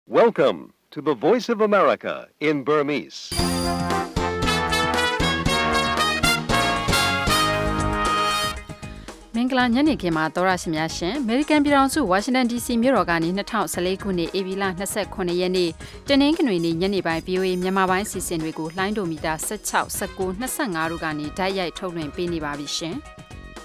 Welcome to the Voice of America in Burmese. ။မင်္ဂလာညနေခင်းမှာတော်ရရှိများရှင်။ American ပြည်ထောင်စု Washington DC မြို့တော်ကနေ2014ခုနှစ်ဧပြီလ29ရက်နေ့တနင်္ဂနွေနေ့ညနေပိုင်း VOA မြန်မာပိုင်းအစီအစဉ်တွေကိုလှိုင်းဒိုမီတာ16 19 25တို့ကနေဓာတ်ရိုက်ထုတ်လွှင့်ပေးနေပါပြီရှင်။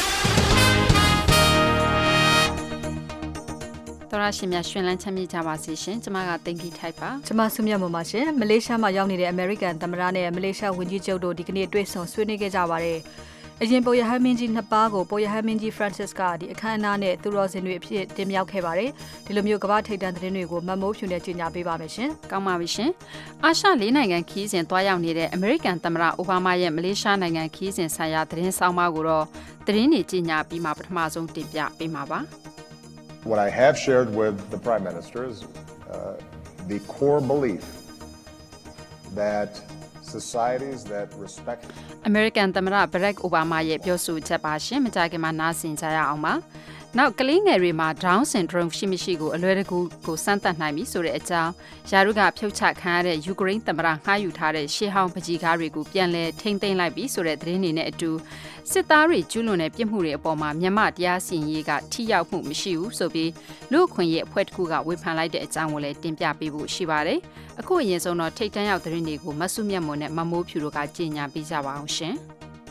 တော်ရရှိများရှင်လန်းချမ်းမြေ့ကြပါစေရှင်။ကျွန်မကတင်ကြီးထိုက်ပါ။ကျွန်မဆုမြတ်မပါရှင်။မလေးရှားမှာရောက်နေတဲ့ American သမ္မတနဲ့မလေးရှားဝန်ကြီးချုပ်တို့ဒီကနေ့တွေ့ဆုံဆွေးနွေးခဲ့ကြပါတယ်။အရင်ပေါ်ရဟန်းမင်းကြီးနှစ်ပါးကိုပေါ်ရဟန်းမင်းကြီး Francis ကဒီအခမ်းအနားနဲ့သူတော်စင်တွေအဖြစ်တင်မြှောက်ခဲ့ပါတယ်။ဒီလိုမျိုးကမ္ဘာထိပ်တန်းသတင်းတွေကိုမမိုးဖြူနဲ့ကြီးညာပေးပါမယ်ရှင်။ကောင်းပါပြီရှင်။အာရှ၄နိုင်ငံခီးစဉ်တွားရောက်နေတဲ့ American သမ္မတအိုဘားမားရဲ့မလေးရှားနိုင်ငံခီးစဉ်ဆိုင်ရာသတင်းဆောင်မကိုတော့သတင်းတွေကြီးညာပြီးမှပထမဆုံးတင်ပြပေးမှာပါ။ What I have shared with the Prime Minister is the core belief that societies that respect American သမ္မတ Barack Obama ရဲ့ပြောဆိုချက်ပါရှင်မကြခင်မှာနားဆင်ကြရအောင်ပါနောက်ကလေးငယ်တွေမှာ Down syndrome ရှိမရှိကိုအလွယ်တကူကိုစမ်းသပ်နိုင်ပြီဆိုတဲ့အကြောင်းယာရုကဖြုတ်ချခံရတဲ့ယူကရိန်းသမ္မတငှားယူထားတဲ့ရှေးဟောင်းပကြီးကားတွေကိုပြန်လည်ထိမ့်သိမ်းလိုက်ပြီဆိုတဲ့သတင်းတွေနဲ့အတူစစ်သားတွေကျူးလွန်တဲ့ပြစ်မှုတွေအပေါ်မှာမြန်မာတရားစီရင်ရေးကထိရောက်မှုမရှိဘူးဆိုပြီးလူ့အခွင့်အရေးအဖွဲ့တစ်ခုကဝေဖန်လိုက်တဲ့အကြောင်းကိုလည်းတင်ပြပေးဖို့ရှိပါတယ်အခုအရင်ဆုံးတော့ထိတ်တန့်ရောက်သတင်းတွေကိုမဆုမြတ်မွန်နဲ့မမိုးဖြူတို့ကကြေညာပေးကြပါအောင်ရှင်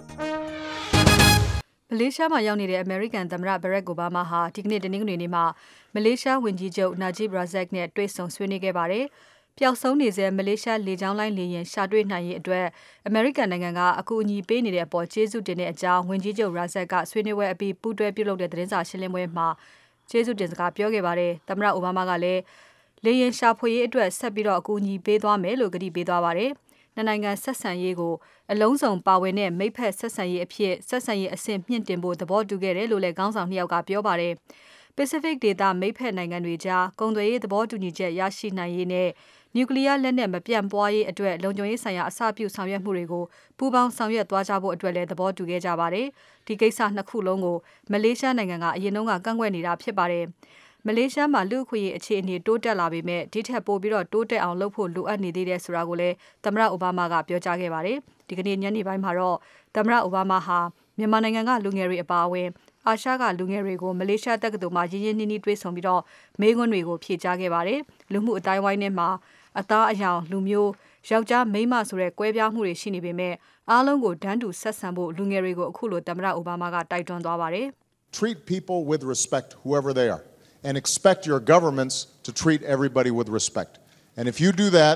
မလေးရှားမှာရောက်နေတဲ့ American သမ္မတ Barack Obama ဟာဒီကနေ့တနင်္ဂနွေနေ့မှာမလေးရှားဝန်ကြီးချုပ် Najib Razak နဲ့တွေ့ဆုံဆွေးနွေးခဲ့ပါတယ်။ပျောက်ဆုံးနေစေမလေးရှားလေကြောင်းလိုင်းလေယာဉ်ရှာတွေ့နိုင်ရေးအတွက် American နိုင်ငံကအကူအညီပေးနေတဲ့အပေါ်ကျေးဇူးတင်တဲ့အကြောင်းဝန်ကြီးချုပ် Razak ကဆွေးနွေးပွဲအပြီးပူးတွဲပြုလုပ်တဲ့သတင်းစာရှင်းလင်းပွဲမှာကျေးဇူးတင်စကားပြောခဲ့ပါတယ်။သမ္မတ Obama ကလည်းလေယာဉ်ရှာဖွေရေးအတွက်ဆက်ပြီးတော့အကူအညီပေးသွားမယ်လို့ကတိပေးသွားပါတယ်။နိုင်ငံဆက်ဆံရေးကိုအလုံးစုံပါဝင်တဲ့မိဖက်ဆက်ဆံရေးအဖြစ်ဆက်ဆံရေးအဆင့်မြင့်တင်ဖို့သဘောတူခဲ့တယ်လို့လည်းခေါင်းဆောင်နှစ်ယောက်ကပြောပါတယ်။ Pacific ဒေသမိဖက်နိုင်ငံတွေကြားကုန်သွယ်ရေးသဘောတူညီချက်ရရှိနိုင်ရေးနဲ့နျူကလ িয়ার လက်နက်မပြန့်ပွားရေးအတွက်လုံခြုံရေးဆိုင်ရာအစပြုဆောင်ရွက်မှုတွေကိုပူးပေါင်းဆောင်ရွက်သွားကြဖို့အတွက်လည်းသဘောတူခဲ့ကြပါတယ်။ဒီကိစ္စနှစ်ခုလုံးကိုမလေးရှားနိုင်ငံကအရင်ကကန့်ကွက်နေတာဖြစ်ပါတယ်။မလေးရှားမှာလူ့အခွင့်အရေးအခြေအနေတိုးတက်လာပေမဲ့ဒီထက်ပိုပြီးတော့တိုးတက်အောင်လုပ်ဖို့လိုအပ်နေသေးတယ်ဆိုတာကိုလည်းသမ္မတအိုဘားမားကပြောကြားခဲ့ပါတယ်။ဒီကနေ့ညနေပိုင်းမှာတော့သမ္မတအိုဘားမားဟာမြန်မာနိုင်ငံကလူငယ်တွေအပါအဝင်အာရှကလူငယ်တွေကိုမလေးရှားတက္ကသိုလ်မှာရင်းရင်းနှီးနှီးတွေ့ဆုံပြီးတော့မေးခွန်းတွေကိုဖြေကြားခဲ့ပါတယ်။လူမှုအတိုင်းဝိုင်းထဲမှာအသားအရောင်လူမျိုးယောက်ျားမိန်းမဆိုတဲ့ကွဲပြားမှုတွေရှိနေပေမဲ့အားလုံးကိုတန်းတူဆက်ဆံဖို့လူငယ်တွေကိုအခုလိုသမ္မတအိုဘားမားကတိုက်တွန်းသွားပါတယ်။ Treat people with respect whoever they are and expect your governments to treat everybody with respect. And if you do that,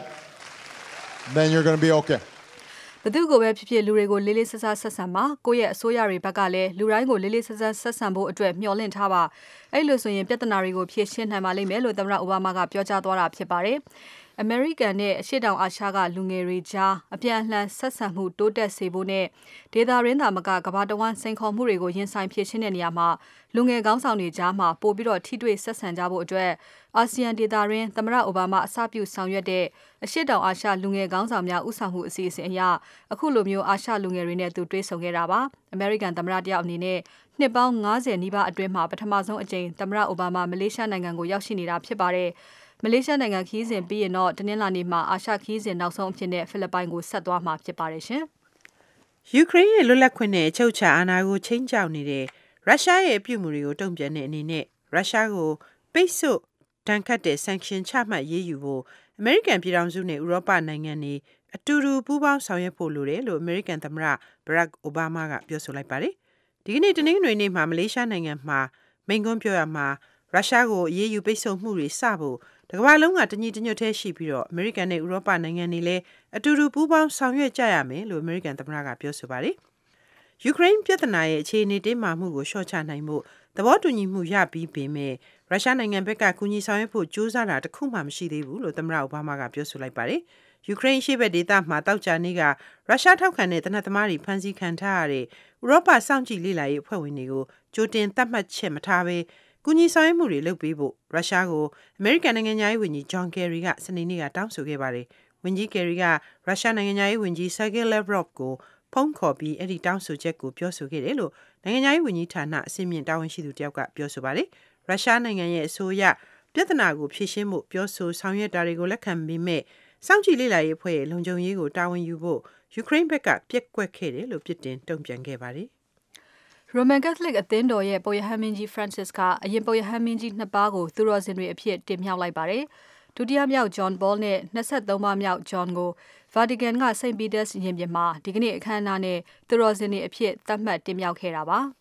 then you're going to be okay. ဘသူကိုပဲဖြစ်ဖြစ်လူတွေကိုလေးလေးဆဆဆက်ဆံပါကိုယ့်ရဲ့အစိုးရတွေဘက်ကလည်းလူတိုင်းကိုလေးလေးဆဆဆက်ဆံဖို့အတွက်မျှော်လင့်ထားပါအဲ့လိုဆိုရင်ပြဿနာတွေကိုဖြေရှင်းနိုင်ပါလိမ့်မယ်လို့သမ္မတအိုဘားမားကပြောကြားသွားတာဖြစ်ပါတယ်။ American နဲ့အရှေ့တောင်အာရှကလူငယ်တွေကြားအပြန်အလှန်ဆက်ဆံမှုတိုးတက်စေဖို့နဲ့ဒေသရင်းသာမကကမ္ဘာတဝန်းစိန်ခေါ်မှုတွေကိုရင်ဆိုင်ဖြေရှင်းတဲ့နေရာမှာလူငယ်ခေါင်းဆောင်တွေကြားမှာပို့ပြီးတော့ထိတွေ့ဆက်ဆံကြဖို့အတွက်အာဆီယံဒေသရင်းသမ္မတအိုဘားမားအစပြုဆောင်ရွက်တဲ့အရှေ့တောင်အာရှလူငယ်ခေါင်းဆောင်များဦးဆောင်မှုအစီအစဉ်အရအခုလိုမျိုးအာရှလူငယ်တွေနဲ့သူတွေ့ဆုံခဲ့တာပါ။ American သမ္မတတယောက်အနေနဲ့နှစ်ပေါင်း90နီးပါးအတွင်းမှာပထမဆုံးအကြိမ်သမ္မတအိုဘားမားမလေးရှားနိုင်ငံကိုရောက်ရှိနေတာဖြစ်ပါတယ်။မလေးရှားနိုင်ငံခီးစဉ်ပြီးရင်တော့တနင်္လာနေ့မှာအာရှခီးစဉ်နောက်ဆုံးအဖြစ်နဲ့ဖိလစ်ပိုင်ကိုဆက်သွားမှာဖြစ်ပါတယ်ရှင်။ယူကရိန်းရဲ့လွတ်လပ်ခွင့်နဲ့အချုပ်အခြာအာဏာကိုချိန်ချောက်နေတဲ့ရုရှားရဲ့အပြုအမူတွေကိုတုံ့ပြန်တဲ့အနေနဲ့ရုရှားကိုပိတ်ဆို့တန်ခတ်တဲ့ sanction ချမှတ်ရေးယူဖို့အမေရိကန်ပြည်ထောင်စုနဲ့ဥရောပနိုင်ငံတွေအတူတူပူးပေါင်းဆောင်ရွက်ဖို့လိုတယ်လို့အမေရိကန်သမ္မတ Barack Obama ကပြောဆိုလိုက်ပါတယ်။ဒီကနေ့တနင်္ဂနွေနေ့မှာမလေးရှားနိုင်ငံမှာမိန့်ခွန်းပြောရမှာရုရှားကိုအရေးယူပိတ်ဆို့မှုတွေစဖို့တကမ္ဘာလုံးကတညီတညွတ်တည်းရှိပြီးတော့အမေရိကန်နဲ့ဥရောပနိုင်ငံတွေလည်းအတူတူပူးပေါင်းဆောင်ရွက်ကြရမယ်လို့အမေရိကန်သမ္မတကပြောဆိုပါတယ်။ယူကရိန်းပြည်ထနာရဲ့အခြေအနေတင်းမာမှုကိုလျှော့ချနိုင်ဖို့သဘောတူညီမှုရပြီးပေမဲ့ရုရှားနိုင်ငံဘက်ကကူညီဆောင်ရွက်ဖို့ကြိုးစားတာတခုမှမရှိသေးဘူးလို့သမ္မတအိုဘားမားကပြောဆိုလိုက်ပါတယ်။ယူကရိန်းရှေ့ဘက်ဒေသမှာတောက်ကြနေကရုရှားထောက်ခံတဲ့တနက်သမားတွေဖမ်းဆီးခံထားရတဲ့ဥရောပစောင့်ကြည့်လေ့လာရေးအဖွဲ့ဝင်တွေကိုကြိုတင်သတ်မှတ်ချက်မထားဘဲကူညီဆောင်ရွက်မှုတွေလုပ်ပေးဖို့ရုရှားကိုအမေရိကန်နိုင်ငံသားရေးဝန်ကြီးဂျွန်ကယ်ရီကစနေနေ့ကတောင်းဆိုခဲ့ပါတယ်။ဝန်ကြီးကယ်ရီကရုရှားနိုင်ငံသားရေးဝန်ကြီးဆာဂေးလက်ဗရော့ဗ်ကိုဖုန်းခေါ်ပြီးအဲ့ဒီတောင်းဆိုချက်ကိုပြောဆိုခဲ့တယ်လို့နိုင်ငံသားရေးဝန်ကြီးဌာနအစည်းအမြင့်တာဝန်ရှိသူတယောက်ကပြောဆိုပါတယ်။ရုရှားနိုင်ငံရဲ့အဆိုအရပြဿနာကိုဖြေရှင်းဖို့ပြောဆိုဆောင်ရွက်တာတွေကိုလက်ခံပြီးမဲ့စောင့်ကြည့်လေ့လာရေးအဖွဲ့ရဲ့လုံခြုံရေးကိုတာဝန်ယူဖို့ယူကရိန်းဘက်ကပြက်ကွက်ခဲ့တယ်လို့ပြစ်တင်တုံ့ပြန်ခဲ့ပါတယ်။ Roman Catholic အသင်းတော်ရဲ့ပုပ်ရဟန်းမင်းကြီး Francis ကအရင်ပုပ်ရဟန်းမင်းကြီး2ပါးကိုသူတော်စင်တွေအဖြစ်တင်မြှောက်လိုက်ပါတယ်။ဒုတိယမြောက် John Paul နဲ့23ပါးမြောက် John ကို Vatican က St. Peter's ရင်ပြင်မှာဒီကနေ့အခမ်းအနားနဲ့သူတော်စင်တွေအဖြစ်သတ်မှတ်တင်မြှောက်ခဲ့တာပါ။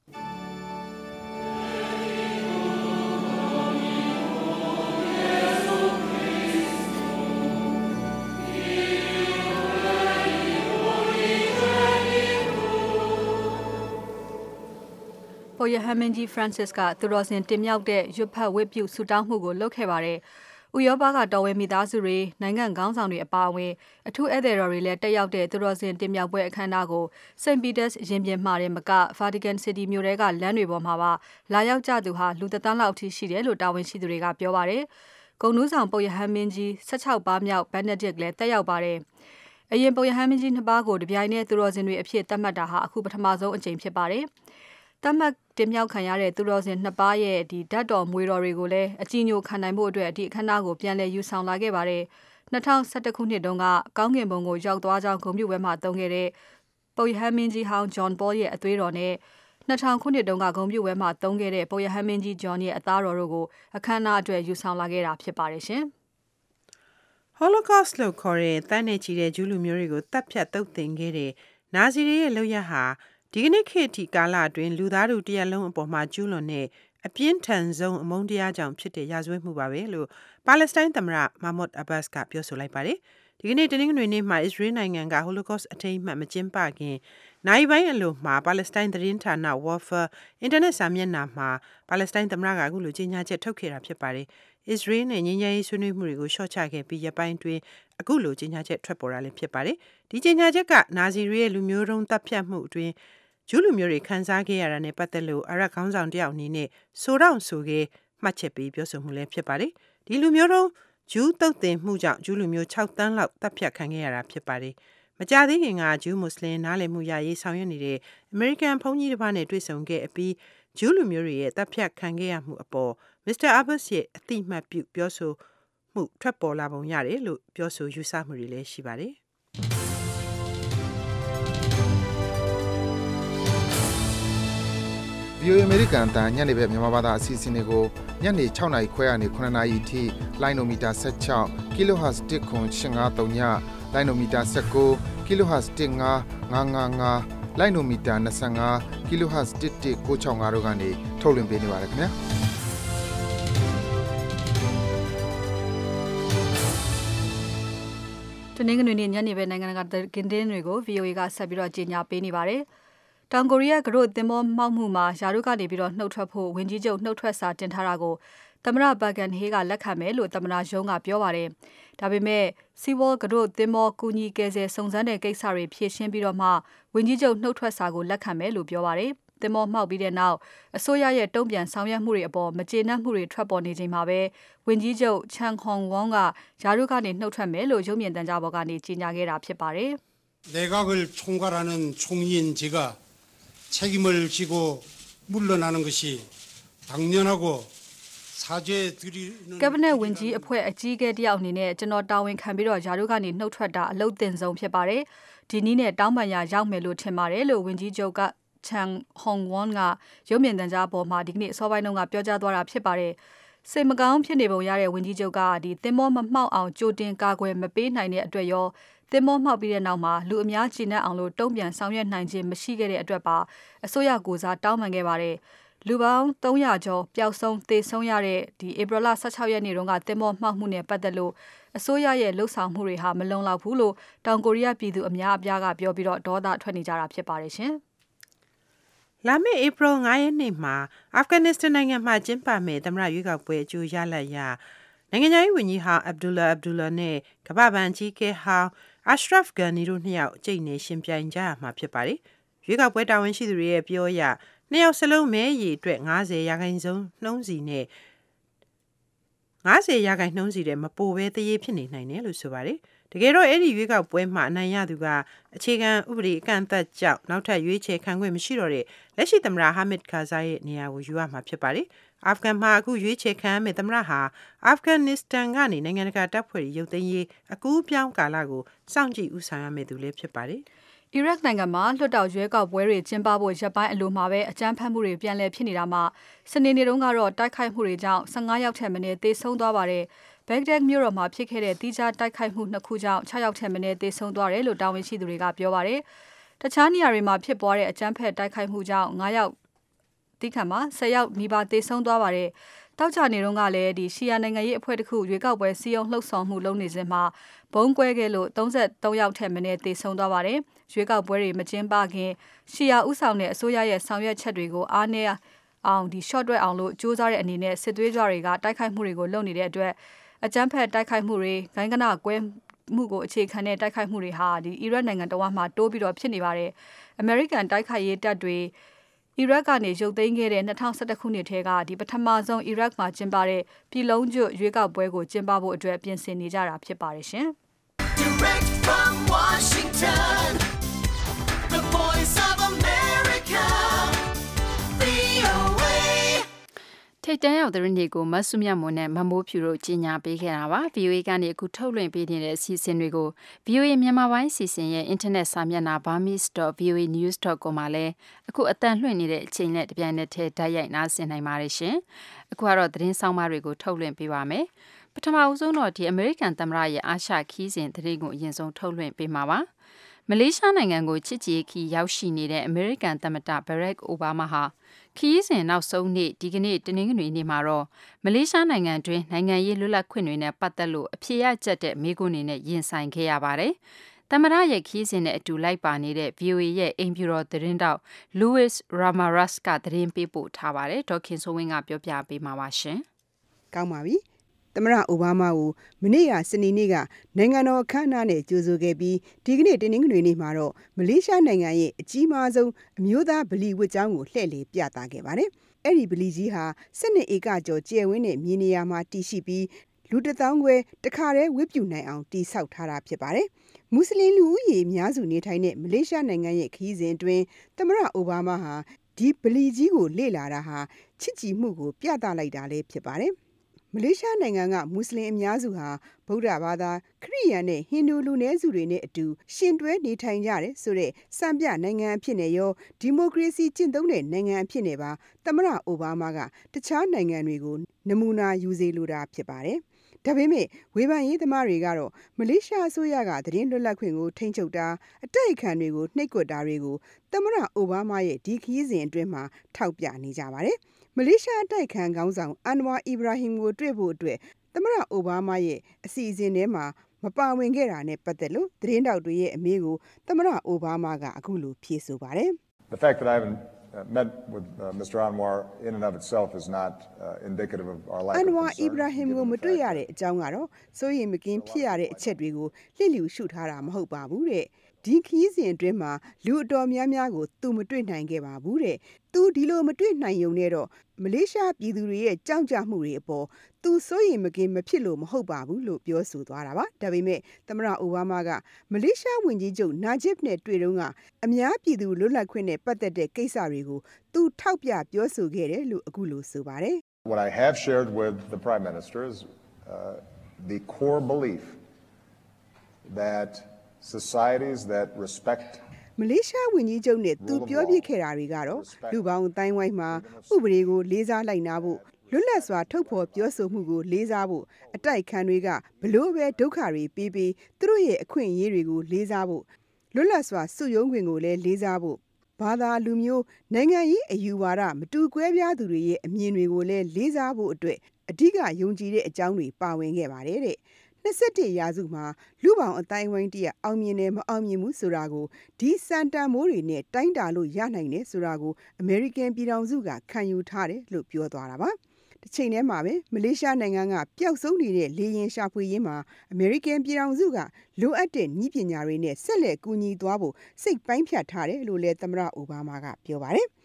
ပုပ်ရဟန်းမင်းကြီး Francis ကသူတော်စင်တင်မြှောက်တဲ့ရွတ်ဖတ်ဝတ်ပြုဆုတောင်းမှုကိုလုပ်ခဲ့ပါတယ်။ဥရောပကတော်ဝင်မိသားစုတွေနိုင်ငံခေါင်းဆောင်တွေအပါအဝင်အထူးဧည့်သည်တော်တွေလည်းတက်ရောက်တဲ့သူတော်စင်တင်မြှောက်ပွဲအခမ်းအနားကို St. Peter's ရင်ပြင်မှာတင်မက Vatican City မြို့ထဲကလမ်းတွေပေါ်မှာပါလာရောက်ကြသူဟာလူ3,000,000 လောက်အထိရှိတယ်လို့တာဝန်ရှိသူတွေကပြောပါတယ်။ဂုဏ်ထူးဆောင်ပုပ်ရဟန်းမင်းကြီး16ပါးမြောက် Benedict လည်းတက်ရောက်ပါတယ်။အရင်ပုပ်ရဟန်းမင်းကြီး2ပါးကိုတပြိုင်နက်သူတော်စင်တွေအဖြစ်သတ်မှတ်တာဟာအခုပထမဆုံးအကြိမ်ဖြစ်ပါတယ်။သတ်မှတ်တင်မြှောက်ခံရတဲ့သူတော်စင်2ပါးရဲ့ဓာတ်တော်မွေတော်တွေကိုလည်းအကြည်ညိုခံနိုင်ဖို့အတွက်ဒီအခမ်းအနားကိုပြန်လည်ယူဆောင်လာခဲ့ပါတယ်။2011ခုနှစ်တုန်းကကောင်းကင်ဘုံကိုရောက်သွားကြောင်းဂုဏ်ပြုပွဲမှာသုံးခဲ့တဲ့ပုပ်ရဟန်းမင်းကြီးဟောင်း John Paul ရဲ့အသွေးတော်နဲ့2000ခုနှစ်တုန်းကဂုဏ်ပြုပွဲမှာသုံးခဲ့တဲ့ပုပ်ရဟန်းမင်းကြီး John ရဲ့အသားတော်တို့ကိုအခမ်းအနားအတွက်ယူဆောင်လာခဲ့တာဖြစ်ပါတယ်ရှင်။ Holocaust လို့ခေါ်တဲ့တန်းနဲ့ချီတဲ့ဂျူးလူမျိုးတွေကိုတပ်ဖြတ်သုတ်သင်ခဲ့တဲ့နာဇီတွေရဲ့လုပ်ရဟာဒီကနေ့ခေတ်ထိကာလအတွင်းလူသားတို့တရက်လုံးအပေါ်မှာကျူးလွန်တဲ့အပြင်းထန်ဆုံးအမုန်းတရားကြောင့်ဖြစ်တဲ့ရာဇဝတ်မှုပါပဲလို့ပါလက်စတိုင်းသမ္မတ Mahmoud Abbas ကပြောဆိုလိုက်ပါတယ်။ဒီကနေ့တနင်္ဂနွေနေ့မှာအစ္စရေးနိုင်ငံက Holocaust အထိမ်းအမှတ်မကျင်းပခင်နိုင်ပိုင်းအလိုမှာပါလက်စတိုင်းသတင်းဌာန Wafa အင်တာနက်စာမျက်နှာမှာပါလက်စတိုင်းသမ္မတကအခုလိုကြေညာချက်ထုတ်ခဲ့တာဖြစ်ပါတယ်။အစ္စရေးနဲ့ငြိမ်းချမ်းရေးဆွေးနွေးမှုတွေကိုရှော့ချခဲ့ပြီးရက်ပိုင်းတွင်အခုလိုကြေညာချက်ထွက်ပေါ်လာလည်းဖြစ်ပါတယ်။ဒီကြေညာချက်ကနာဇီတွေရဲ့လူမျိုးတုံးတပ်ဖြတ်မှုအတွင်းဂျူးလူမျိုးတွေခန်းစားခဲ့ရတာနဲ့ပတ်သက်လို့အာရပ်ခေါင်းဆောင်တယောက်အနေနဲ့ဆိုတော့ဆိုခဲ့မှတ်ချက်ပေးပြောဆိုမှုလည်းဖြစ်ပါတယ်။ဒီလူမျိုးတုံးဂျူးတုတ်တင်မှုကြောင့်ဂျူးလူမျိုး6 သန်းလောက်တပ်ဖြတ်ခံခဲ့ရတာဖြစ်ပါတယ်။မကြာသေးခင်ကဂျူးမွတ်စလင်နားလည်မှုရရေးဆောင်ရွက်နေတဲ့အမေရိကန်ဘုန်းကြီးတစ်ပါးနဲ့တွေ့ဆုံခဲ့အပြီးဂျူးလူမျိုးတွေရဲ့တပ်ဖြတ်ခံခဲ့ရမှုအပေါ်မစ္စတာအဘတ်ရဲ့အတိအမှတ်ပြုပြောဆိုမှုထွက်ပေါ်လာပုံရတယ်လို့ပြောဆိုယူဆမှုတွေလည်းရှိပါတယ်။ VOA အမေရိကန်အတန်ညနေဘက်မြန်မာဘာသာအစီအစဉ်တွေကိုညနေ6နာရီခွဲကနေ9နာရီအထိလိုင်းနိုမီတာ16 kHz 1.853ညလိုင်းနိုမီတာ19 kHz 15555လိုင်းနိုမီတာ25 kHz 11965တို့ကနေထုတ်လွှင့်ပေးနေပါတယ်ခင်ဗျာတနင်္ဂနွေနေ့ညနေပဲနိုင်ငံတကာသတင်းတွေကို VOA ကဆက်ပြီးတော့ကြေညာပေးနေပါတယ်။တောင်ကိုရီးယားကရိုသင်္ဘောမှောက်မှုမှာယာရုကနေပြီးတော့နှုတ်ထွက်ဖို့ဝန်ကြီးချုပ်နှုတ်ထွက်စာတင်ထားတာကိုသမ္မတဘတ်ဂန်ဟေးကလက်ခံမယ်လို့သမ္မတရုံးကပြောပါတယ်။ဒါပေမဲ့ Seawall ကရိုသင်္ဘောကူညီကယ်ဆယ်စုံစမ်းတဲ့ကိစ္စတွေဖြေရှင်းပြီးတော့မှဝန်ကြီးချုပ်နှုတ်ထွက်စာကိုလက်ခံမယ်လို့ပြောပါတယ်။သင်္ဘောမှောက်ပြီးတဲ့နောက်အစိုးရရဲ့တုံ့ပြန်ဆောင်ရွက်မှုတွေအပေါ်မကျေနပ်မှုတွေထွက်ပေါ်နေချိန်မှာပဲဝန်ကြီးချုပ် Chang Hong-wonကယာရုကနေနှုတ်ထွက်မယ်လို့ရုပ်မြင်သံကြားပေါ်ကနေကြေညာခဲ့တာဖြစ်ပါတယ်။ 내각을 총괄하는 총리인 제가 책임을 지고 물러나는 것이 당연하고 ကက်ဘိနက်ဝန်ကြီးအဖွဲ့အကြီးအကဲတယောက်အနေနဲ့ကျွန်တော်တာဝန်ခံပြီးတော့ယာရုကနေနှုတ်ထွက်တာအလုပ်တင်ဆုံးဖြစ်ပါတယ်။ဒီနည်းနဲ့တောင်းပန်ရရောက်မယ်လို့ထင်ပါတယ်လို့ဝန်ကြီးချုပ်က Chang Hong-won ကရုပ်မြင်သံကြားပေါ်မှာဒီကနေ့အစောပိုင်းတုန်းကပြောကြားသွားတာဖြစ်ပါတယ်။စိတ်မကောင်းဖြစ်နေပုံရတဲ့ဝန်ကြီးချုပ်ကသင်္ဘောမမှောက်အောင်ကြိုတင်ကာကွယ်မပေးနိုင်တဲ့အတွက်ရောသင်္ဘောမှောက်ပြီးတဲ့နောက်မှာလူအများကြီးနဲ့အောင်လို့တုံ့ပြန်ဆောင်ရွက်နိုင်ခြင်းမရှိခဲ့တဲ့အတွက်ပါအစိုးရကိုစားတောင်းပန်ခဲ့ပါတယ်။လူပေါင်း300ကျော်ပျောက်ဆုံးသေဆုံးရတဲ့ဧပြီလ16ရက်နေ့တုန်းကသင်္ဘောမှောက်မှုနဲ့ပတ်သက်လို့အစိုးရရဲ့လှုပ်ဆောင်မှုတွေဟာမလုံလောက်ဘူးလို့တောင်ကိုရီးယားပြည်သူအများအပြားကပြောပြီးတော့ဒေါသထွက်နေကြတာဖြစ်ပါတယ်ရှင်။လာမယ့်ဧပြီ9ရက်နေ့မှာအာဖဂန်နစ္စတန်နိုင်ငံမှာကျင်းပမယ့်သမ္မတရွေးကောက်ပွဲအကျိုးရလဒ်ရနိုင်ငံခြားရေးဝန်ကြီးဟောင်း Abdullah နဲ့ကမ္ဘာ့ဘဏ်ကြီးကဲဟောင်း Ashraf Ghani တို့နှစ်ယောက်အကျိတ်နဲ့ရှင်ပြိုင်ကြရမှာဖြစ်ပါတယ်။ရွေးကောက်ပွဲတာဝန်ရှိသူတွေရဲ့ပြောအရနှစ်ယောက်စလုံးမဲရည်အတွက်50%နှုန်းစီနဲ့50%နှုန်းစီတဲ့မပိုဘဲတရေဖြစ်နေနိုင်တယ်လို့ဆိုပါတယ်။တကယ်တော့အဲ့ဒီရွေးကောက်ပွဲမှာအနိုင်ရသူကအခြေခံဥပဒေအကန့်အသတ်ကြောင့်နောက်ထပ်ရွေးချယ်ခံခွင့်မရှိတော့တဲ့လက်ရှိသမ္မတဟာမစ်ကာဇာရဲ့နေရာကိုယူရမှာဖြစ်ပါတယ်အာဖဂန်မှာအခုရွေးချယ်ခံရမယ့်သမ္မတဟာအာဖဂန်နစ္စတန်ကနေနိုင်ငံတကာတပ်ဖွဲ့တွေရုပ်သိမ်းရေးအကူအပြောင်းကာလကိုစောင့်ကြည့်ဦးဆောင်ရမယ့်သူလည်းဖြစ်ပါတယ်အီရတ်နိုင်ငံမှာလွှတ်တော်ရွေးကောက်ပွဲတွေကျင်းပဖို့ရပ်ပိုင်းအလိုမှာပဲအကြမ်းဖက်မှုတွေပြန်လည်ဖြစ်နေတာမှာစနေနေ့တုန်းကတော့တိုက်ခိုက်မှုတွေကြောင့်15ယောက်ထက်မနည်းသေဆုံးသွားပါတယ်ဘဂ္ဂဒက်မြို့တော်မှာဖြစ်ခဲ့တဲ့တိကျတိုက်ခိုက်မှု2ခုကြောင့်6ယောက်ထက်မနည်းသေဆုံးသွားတယ်လို့တာဝန်ရှိသူတွေကပြောပါတယ်။တခြားနေရာတွေမှာဖြစ်ပွားတဲ့အကြမ်းဖက်တိုက်ခိုက်မှုကြောင့်9ယောက်တိခတ်မှာ10ယောက်နီးပါးသေဆုံးသွားပါတယ်။တောက်ကြနေတုန်းကလည်းရှီယာနိုင်ငံရေးအဖွဲ့တစ်ခုရွေးကောက်ပွဲစီယုံလှုပ်ဆောင်မှုလုပ်နေစဉ်မှာဘုံကွဲခဲ့လို့33ယောက်ထက်မနည်းသေဆုံးသွားပါတယ်။ရွေးကောက်ပွဲတွေမကျင်းပခင်ရှီယာဥဆောင်တဲ့အစိုးရရဲ့ဆောင်ရွက်ချက်တွေကိုအားနည်းအောင်short တွက်အောင်လို့စူးစမ်းတဲ့အနေနဲ့စစ်သွေးကြွတွေကတိုက်ခိုက်မှုတွေကိုလုပ်နေတဲ့အတွက်အကြမ်းဖက်တိုက်ခိုက်မှုတွေဂိုင်းကနကွဲမှုကိုအခြေခံတဲ့တိုက်ခိုက်မှုတွေဟာအီရတ်နိုင်ငံတော်မှာတိုးပြီးတော့ဖြစ်နေပါတယ်။ American တိုက်ခိုက်ရေးတပ်တွေအီရတ်ကနေရုပ်သိမ်းခဲ့တဲ့2011ခုနှစ်ထဲကပထမဆုံးအီရတ်မှာကျင်းပတဲ့ပြည်လုံးကျွတ်ရွေးကောက်ပွဲကိုကျင်းပဖို့အတွက်ပြင်ဆင်နေကြတာဖြစ်ပါတယ်ရှင်။ Direct from Washington, the Voice of America, VOA ထိတ်တန့်ရောက်သတင်းတွေကိုမဆုမြတ်မွန်နဲ့မမိုးဖြူတို့ကြီးညာပေးခဲ့တာပါ VOA ကနေအခုထုတ်လွှင့်ပေးနေတဲ့အစီအစဉ်တွေကို VOA မြန်မာပိုင်းအစီအစဉ်ရဲ့ internet စာမျက်နှာ burmese.voanews.com မှာလည်းအခုအတန်လွှင့်နေတဲ့အချိန်နဲ့တပြိုင်နက်တည်းဓာတ်ရိုက်နားဆင်နိုင်ပါတယ်ရှင်အခုကတော့သတင်းဆောင်မတွေကိုထုတ်လွှင့်ပေးပါမယ်ပထမအဆုံးတော့အမေရိကန်သမ္မတရဲ့အာရှခီးစဉ်သတင်းကိုအရင်ဆုံးထုတ်လွှင့်ပေးမှာပါမလေးရှားနိုင်ငံကိုချစ်ကြည်ခီရောက်ရှိနေတဲ့အမေရိကန်သမ္မတဘရက်အိုဘားမားဟာခီးစဉ်နောက်ဆုံးနေ့ဒီကနေ့တနင်္ဂနွေနေ့မှာတော့မလေးရှားနိုင်ငံတွင်းနိုင်ငံရေးလွတ်လပ်ခွင့်တွေနဲ့ပတ်သက်လို့အဖြေရကျက်တဲ့မေးခွန်းတွေနဲ့ရင်ဆိုင်ခဲ့ရပါတယ်။သမ္မတရဲ့ခီးစဉ်နဲ့အတူလိုက်ပါနေတဲ့ VOA ရဲ့အိမ်ဖြူတော်သတင်းတောက် Louis Ramirez ကသတင်းပေးပို့ထားပါတယ်။ဒေါ်ခင်စိုးဝင်းကပြောပြပေးမှာပါရှင်။ကောင်းပါပြီ။သမ္မတအိုဘားမားကိုမနေ့ကစနေနေ့ကနိုင်ငံတော်အခမ်းအနားနဲ့ကြိုဆိုခဲ့ပြီးဒီကနေ့တနင်္ဂနွေနေ့မှာတော့မလေးရှားနိုင်ငံရဲ့အကြီးမားဆုံးအမျိုးသားဗလီဝတ်ကျောင်းကိုလှည့်လည်ပြသခဲ့ပါတယ်။အဲ့ဒီဗလီကြီးဟာ12ဧကကျော်ကျယ်ဝန်းတဲ့မြေနေရာမှာတည်ရှိပြီးလူ1000ခွဲတခါတည်းဝတ်ပြုနိုင်အောင်တည်ဆောက်ထားတာဖြစ်ပါတယ်။မွတ်စလင်လူဦးရေအများစုနေထိုင်တဲ့မလေးရှားနိုင်ငံရဲ့ခရီးစဉ်အတွင်းသမ္မတအိုဘားမားဟာဒီဗလီကြီးကိုလေ့လာတာဟာချစ်ကြည်မှုကိုပြသလိုက်တာလည်းဖြစ်ပါတယ်။မလေးရှားနိုင်ငံကမွတ်စလင်အများစုဟာဗုဒ္ဓဘာသာခရစ်ယာန်နဲ့ဟိန္ဒူလူနည်းစုတွေနဲ့အတူရှင်တွဲနေထိုင်ကြတယ်ဆိုတဲ့စံပြနိုင်ငံအဖြစ်နဲ့ရောဒီမိုကရေစီကျင့်သုံးတဲ့နိုင်ငံအဖြစ်နဲ့ပါသမ္မတအိုဘားမားကတခြားနိုင်ငံတွေကိုနမူနာယူစေလိုတာဖြစ်ပါတယ်။ဒါပေမဲ့ဝေဖန်ရေးသမားတွေကတော့မလေးရှားအစိုးရကသတင်းလွတ်လပ်ခွင့်ကိုထိန်းချုပ်တာအတိုက်အခံတွေကိုနှိပ်ကွပ်တာတွေကိုသမ္မတအိုဘားမားရဲ့ဒီခရီးစဉ်အတွင်းမှာထောက်ပြနေကြပါတယ်။မလေးရှားအတိုက်အခံခေါင်းဆောင်အန်ဝါအီဘရာဟင်ကိုတွေ့ဖို့အတွက်သမ္မတအိုဘားမားရဲ့အစီအစဉ်ထဲမှာမပါဝင်ခဲ့တာနဲ့ပတ်သက်လို့သတင်းတောက်တွေရဲ့အမေးကိုသမ္မတအိုဘားမားကအခုလိုဖြေဆိုပါတယ်။ The fact that I haven't met with Mr. Anwar in and of itself is not indicative of our lack of concern. Anwar Ibrahim ကိုမတွေ့ရတဲ့အကြောင်းကတော့စိုးရိမ်မကင်းဖြစ်ရတဲ့အချက်တွေကိုလျှစ်လျူရှုထားတာမဟုတ်ပါဘူးတဲ့။ဒီခရီးစဉ်အတွင်းမှာလူအတော်များများကိုသူမတွေ့နိုင်ခဲ့ပါဘူးတဲ့။သူဒီလိုမတွေ့နိုင်ုံနဲ့တော့မလေးရှားပြည်သူတွေရဲ့ကြောက်ကြမှုတွေအပေါ်သူစိုးရိမ်မကင်းမဖြစ်လို့မဟုတ်ပါဘူးလို့ပြောဆိုသွားတာပါ။ဒါပေမဲ့သမ္မတအိုဘားမားကမလေးရှားဝန်ကြီးချုပ်နာဂျစ်နဲ့တွေ့တုန်းကအများပြည်သူလွတ်လပ်ခွင့်နဲ့ပတ်သက်တဲ့ကိစ္စတွေကိုသူထောက်ပြပြောဆိုခဲ့တယ်လို့အခုလိုဆိုပါတယ်။ What I have shared with the Prime Minister is the core belief that societies that respect မလေးရှားဝန်ကြီးချုပ်နဲ့သူပြောပြခဲ့တာတွေကတော့လူပေါင်းအတိုင်းဝိုင်းမှာဥပဒေကိုလေးစားလိုက်နာဖို့လွတ်လပ်စွာထုတ်ဖော်ပြောဆိုမှုကိုလေးစားဖို့အတိုက်ခံတွေကဘလို့ပဲဒုက္ခတွေပေးပြီးသူတို့ရဲ့အခွင့်အရေးတွေကိုလေးစားဖို့လွတ်လပ်စွာစုရုံးခွင့်ကိုလည်းလေးစားဖို့ဘာသာလူမျိုးနိုင်ငံရေးအယူဝါဒမတူကွဲပြားသူတွေရဲ့အမြင်တွေကိုလည်းလေးစားဖို့အတွက်အဓိကယုံကြည်တဲ့အကြောင်းတွေပါဝင်ခဲ့ပါတယ်တဲ့21ရာစုမှာလူပေါင်းအတိုင်းဝိုင်းတရအောင်မြင်တယ်မအောင်မြင်ဘူးဆိုတာကိုဒီစန်တန်မိုးတွေနဲ့တိုင်းတာလို့ရနိုင်တယ်ဆိုတာကိုအမေရိကန်ပြည်ထောင်စုကခံယူထားတယ်လို့ပြောသွားတာပါတစ်ချိန်တည်းမှာပဲမလေးရှားနိုင်ငံကပျောက်ဆုံးနေတဲ့လေယာဉ်ရှာဖွေရေးမှာအမေရိကန်ပြည်ထောင်စုကလိုအပ်တဲ့နည်းပညာတွေနဲ့ဆက်လက်ကူညီသွားဖို့စိတ်ပိုင်းဖြတ်ထားတယ်လို့လည်းသမ္မတအိုဘားမားကပြောပါတယ်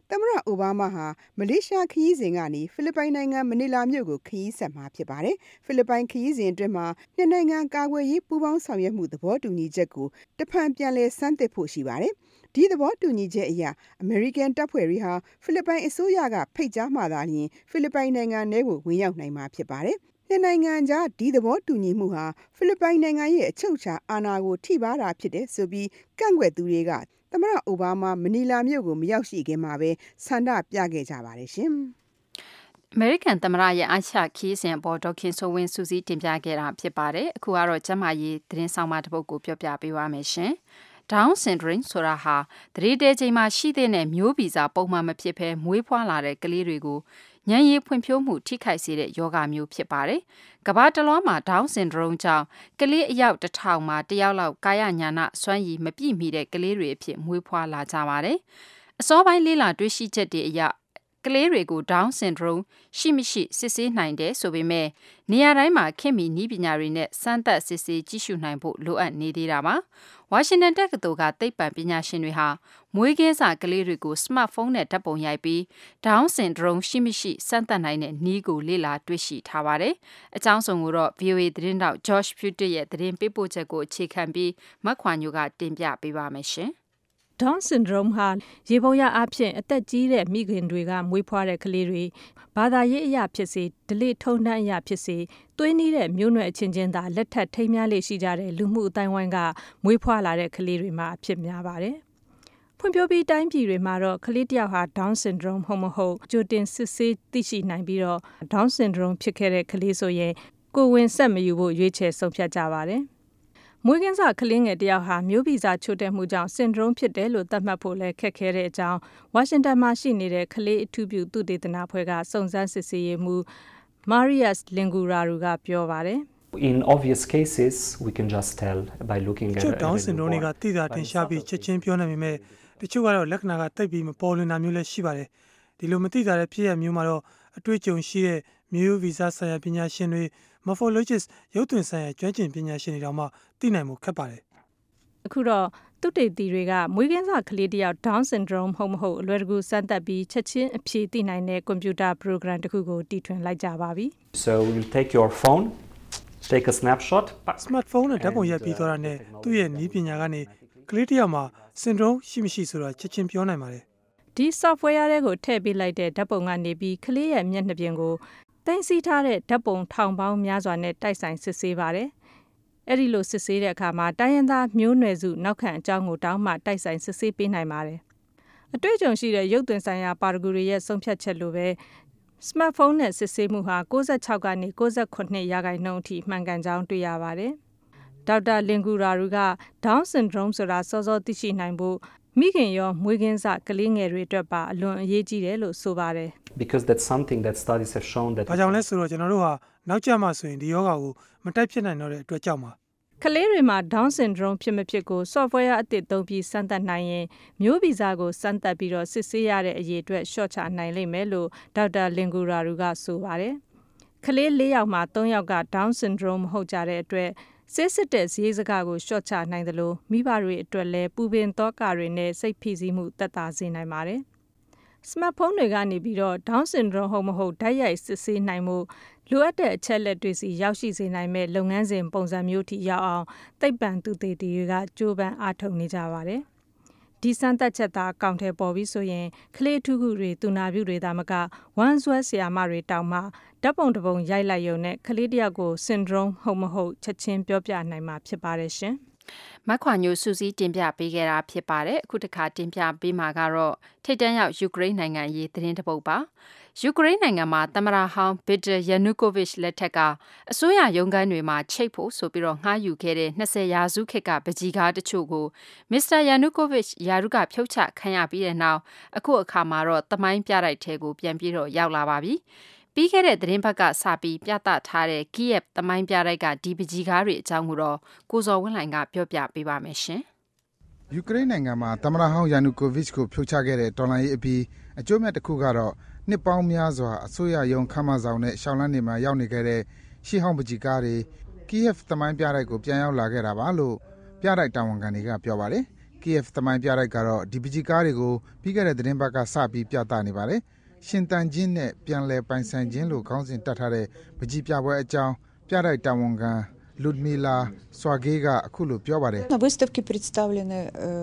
သမ္မတအိုဘားမားဟာမလေးရှားခရီးစဉ်ကနေဖိလစ်ပိုင်နိုင်ငံမနီလာမြို့ကိုခရီးဆက်မှာဖြစ်ပါတယ်။ဖိလစ်ပိုင်ခရီးစဉ်အတွင်းမှာနှစ်နိုင်ငံကာကွယ်ရေးပူးပေါင်းဆောင်ရွက်မှုသဘောတူညီချက်ကိုတဖန်ပြန်လည်ဆန်းသစ်ဖို့ရှိပါတယ်။ဒီသဘောတူညီချက်အရအမေရိကန်တပ်ဖွဲ့တွေဟာဖိလစ်ပိုင်အစိုးရကဖိတ်ကြားမှသာလျှင်ဖိလစ်ပိုင်နိုင်ငံထဲကိုဝင်ရောက်နိုင်မှာဖြစ်ပါတယ်။နှစ်နိုင်ငံကြားဒီသဘောတူညီမှုဟာဖိလစ်ပိုင်နိုင်ငံရဲ့အချုပ်အခြာအာဏာကိုထိပါးတာဖြစ်တယ်ဆိုပြီးကန့်ကွက်သူတွေကသမ္မတအိုဘားမားမနီလာမြို့ကိုမရောက်ရှိခင်မှာပဲဆန္ဒပြခဲ့ကြပါတယ်ရှင်။အမေရိကန်သမ္မတရဲ့အာရှခီးစဉ်အပေါ်ဒေါခင်ဆိုဝင်းစူးစီးတင်ပြခဲ့တာဖြစ်ပါတယ်။အခုကတော့ကျမကြီးသတင်းဆောင်မတစ်ပုဒ်ကိုပြောပြပေးပါမယ်ရှင်။ Down syndrome ဆိုတာဟာသတိတဲချိန်မှာရှိတဲ့မျိုးဗီဇပုံမှန်မဖြစ်ဘဲမွေးဖွားလာတဲ့ကလေးတွေကိုဉာဏ်ရည်ဖွံ့ဖြိုးမှုထိခိုက်စေတဲ့ယောဂမျိုးဖြစ်ပါတယ်။ကမ္ဘာတလွှားမှာ Down syndrome ကြောင့်ကလေးအယောက်1000မှာတယောက်လောက်ကာယညာဏစွမ်းရည်မပြည့်မီတဲ့ကလေးတွေအဖြစ်မွေးဖွားလာကြပါတယ်။အစောပိုင်းလေးလာတွေ့ရှိချက်တွေအရကလေးတွေကို Down syndrome ရှိမရှိစစ်ဆေးနိုင်တယ်ဆိုပေမဲ့နေရာတိုင်းမှာခင်မီနည်းပညာတွေနဲ့စမ်းသပ်စစ်ဆေးကြည့်ရှုနိုင်ဖို့လိုအပ်နေသေးတာပါ။ဝါရှင်တန်တက္ကသိုလ်ကသိပ္ပံပညာရှင်တွေဟာမွေးကင်းစကလေးတွေကိုစမတ်ဖုန်းနဲ့ဓာတ်ပုံရိုက်ပြီး Down syndrome ရှိမရှိစမ်းသပ်နိုင်တဲ့နည်းကိုလေ့လာတွေ့ရှိထားပါတယ်။အကြောင်းစုံကိုတော့ VOA သတင်းတောက် Josh Putit ရဲ့သတင်းပေးပို့ချက်ကိုအခြေခံပြီးမခွာညိုကတင်ပြပေးပါမယ်ရှင်။ Down syndrome ဟာရေပုံရအဖြစ်အသက်ကြီးတဲ့မိခင်တွေကမွေးဖွားတဲ့ကလေးတွေဘာသာရေးအရာဖြစ်စေဓလေ့ထုံးတမ်းအရာဖြစ်စေသွေးနည်းတဲ့မျိုးနွယ်အချင်းချင်းသာလက်ထပ်ထိမ်းများလေးရှိကြတဲ့လူမှုအတိုင်းဝိုင်းကမွေးဖွားလာတဲ့ကလေးတွေမှာအဖြစ်များပါတယ်။ဖွံ့ဖြိုးပြီးတိုင်းပြည်တွေမှာတော့ကလေးတယောက်ဟာ Down syndrome ဟုတ်မဟုတ်ကြိုတင်စစ်ဆေးသိရှိနိုင်ပြီးတော့ Down syndrome ဖြစ်ခဲ့တဲ့ကလေးဆိုရင်ကိုယ်ဝင်ဆက်မယူဖို့ရွေးချယ်ဆုံးဖြတ်ကြပါတယ်။မွေးကင်းစကလေးငယ်တယောက်ဟာမျိုးဗီဇချို့တဲ့မှုကြောင့် syndrome ဖြစ်တယ်လို့သတ်မှတ်ဖို့လည်းခက်ခဲတဲ့အကြောင်းဝါရှင်တန်မှာရှိနေတဲ့ကလေးအထူးပြုသုတေသနဖွဲ့ကစုံစမ်းစစ်ဆေးရေးမှူး Marius Linguraru ကပြောပါတယ် In obvious cases we can just tell by looking at Down syndrome ကသိတာတင်ရှားပြီးချက်ချင်းပြောနိုင်ပေမဲ့တချို့ကတော့လက္ခဏာကတိတ်ပြီးမပေါ်လွင်တာမျိုးလည်းရှိပါတယ်ဒီလိုမသိတာတဲ့ဖြစ်ရမျိုးမှာတော့အတွေ့အကြုံရှိတဲ့မျိုးဗီဇဆိုင်ရာပညာရှင်တွေmorphologist ရုပ်သွင်းဆိုင်ရာကျွမ်းကျင်ပညာရှင်တွေတောင်မှသိနိုင်မှုခက်ပါတယ်။အခုတော့သုတေသီတွေကမွေးကင်းစကလေးတယောက် Down syndrome ဟုတ်မဟုတ်အလွယ်တကူစမ်းသပ်ပြီးချက်ချင်းအဖြေသိနိုင်တဲ့ကွန်ပျူတာ program တစ်ခုကိုတီထွင်လိုက်ကြပါပြီ။ So you'll take your phone, take a snapshot. Smartphone နဲ့ဓာတ်ပုံရိုက်ပြီးသွားတာနဲ့သူ့ရဲ့နည်းပညာကနေကလေးတယောက်မှာ syndrome ရှိမရှိဆိုတာချက်ချင်းပြောနိုင်ပါတယ်။ဒီ software တွေကိုထည့်ပေးလိုက်တဲ့ဓာတ်ပုံကနေပြီးကလေးရဲ့မျက်နှာပြင်ကိုတင်စီထားတဲ့ဓာတ်ပုံထောင်ပေါင်းများစွာနဲ့တိုက်ဆိုင်စစ်ဆေးပါတယ်။အဲ့ဒီလိုစစ်ဆေးတဲ့အခါမှာတိုင်းရင်းသားမျိုးနွယ်စုနောက်ခံအကြောင်းကိုတောင်းမှတိုက်ဆိုင်စစ်ဆေးပေးနိုင်ပါတယ်။အတွေ့အကြုံရှိတဲ့ရုပ်သွင်းဆိုင်ရာပါရဂူတွေရဲ့ဆုံးဖြတ်ချက်လိုပဲစမတ်ဖုန်းနဲ့စစ်ဆေးမှုဟာ96ကနေ98% ရာခိုင်နှုန်းအထိမှန်ကန်ကြောင်းတွေ့ရပါတယ်။ဒေါက်တာလင်ဂူရာရူက Down syndrome ဆိုတာစောစောသိရှိနိုင်ဖို့မိခင်ရောမွေးကင်းစကလေးငယ်တွေအတွက်ပါအလွန်အရေးကြီးတယ်လို့ဆိုပါတယ်။ Because that's something that studies have shown that ဘာကြောင့်လဲဆိုတော့ကျွန်တော်တို့ဟာနောက်ကျမှဆိုရင်ဒီယောဂါကိုမတိုက်ဖြစ်နိုင်တော့တဲ့အတွက်ကြောင့်ပါကလေးတွေမှာ Down syndrome ဖြစ်မဖြစ်ကို software အသစ်သုံးပြီးစမ်းသပ်နိုင်ရင်မျိုးဗီဇကိုစမ်းသပ်ပြီးတော့စစ်ဆေးရတဲ့အရေးအတွက်ရှော့ချနိုင်လိမ့်မယ်လို့ဒေါက်တာလင်ဂူရာရူကဆိုပါတယ်။ကလေး4ယောက်မှာ3ယောက်က Down syndrome မဟုတ်ကြတဲ့အတွက်စစ်တဲ့ဈေးစကားကိုရှော့ချနိုင်တယ်လို့မိဘတွေအတွက်လည်းပူပင်သောကတွေနဲ့စိတ်ဖိစီးမှုသက်သာစေနိုင်ပါတယ်။ စမတ်ဖုန်းတွေကနေပြီးတော့ Down syndrome ဟုတ်မဟုတ်ဓာတ်ရိုက်စစ်ဆေးနိုင်မှုလိုအပ်တဲ့အချက်လက်တွေစီရောက်ရှိစေနိုင်မဲ့လုပ်ငန်းစဉ်ပုံစံမျိုးထိရောက်အောင်သိပ္ပံသုတေသီတွေကကြိုးပမ်းအားထုတ်နေကြပါတယ်။ဒီစမ်းသပ်ချက်သာအကောင့်ထဲပေါ်ပြီးဆိုရင်ကလေးထုခုတွေသူနာပြုတွေသာမကဝမ်းဆွဲဆရာမတွေတောင်မှဓာတ်ပုံတစ်ပုံရိုက်လိုက်ရုံနဲ့ကလေးတယောက်ကို syndrome ဟုတ်မဟုတ်ချက်ချင်းပြောပြနိုင်မှာဖြစ်ပါတယ်ရှင်။မခွာညိုစူးစီးတင်ပြပေးခဲ့တာဖြစ်ပါတယ်အခုတစ်ခါတင်ပြပေးမှာကတော့ထိတ်တန့်ရောက်ယူကရိန်းနိုင်ငံရေးသတင်းတစ်ပုဒ်ပါယူကရိန်းနိုင်ငံမှာသမ္မတဟောင်းဗစ်တာယာနူကိုဗစ်လက်ထက်ကအစိုးရရုံးခန်းတွေမှာချိတ်ဖို့ဆိုပြီးတော့ငှားယူခဲ့တဲ့20ရာစုခေတ်ကပကြီးကားတချို့ကိုမစ္စတာယာနူကိုဗစ်ယာရုကဖြုတ်ချခံရပြီးတဲ့နောက်အခုအခါမှာတော့သမိုင်းပြတိုက်ထဲကိုပြန်ပြီးတော့ရောက်လာပါပြီပြီးခဲ့တဲ့သတင်းဘက်ကစပြီးပြသထားတဲ့ကီယက်သမိုင်းပြတိုက်ကဒီပကြီးကားတွေအကြောင်းကိုတော့ကိုစော်ဝင်းလှိုင်ကပြောပြပေးပါမယ်ရှင်။ယူကရိန်းနိုင်ငံမှာသမ္မတဟောင်းယာနူကိုဗစ်ကိုဖြုတ်ချခဲ့တဲ့တော်လှန်ရေးအပြီးအကျိုးမဲ့တစ်ခုကတော့နှစ်ပေါင်းများစွာအစိုးရရုံးခမ်းမဆောင်နဲ့ရှောင်းလန်းနေမှာရောက်နေခဲ့တဲ့ရှေးဟောင်းပကြီးကားတွေကီယက်သမိုင်းပြတိုက်ကိုပြန်ရောက်လာခဲ့တာပါလို့ပြတိုက်တာဝန်ခံတွေကပြောပါတယ်။ KF သမိုင်းပြလိုက်ကတော့ဒီပကြီးကားတွေကိုပြီးခဲ့တဲ့သတင်းပတ်ကစပြီးပြသနေပါတယ်ရှင်တန်ချင်းနဲ့ပြန်လည်ပိုင်ဆိုင်ခြင်းလို့ခေါင်းစဉ်တက်ထားတဲ့ပကြီးပြပွဲအကြောင်းပြတိုက်တာဝန်ခံЛюдмила Swagey ကအခုလိုပြောပါတယ် На выставке представлены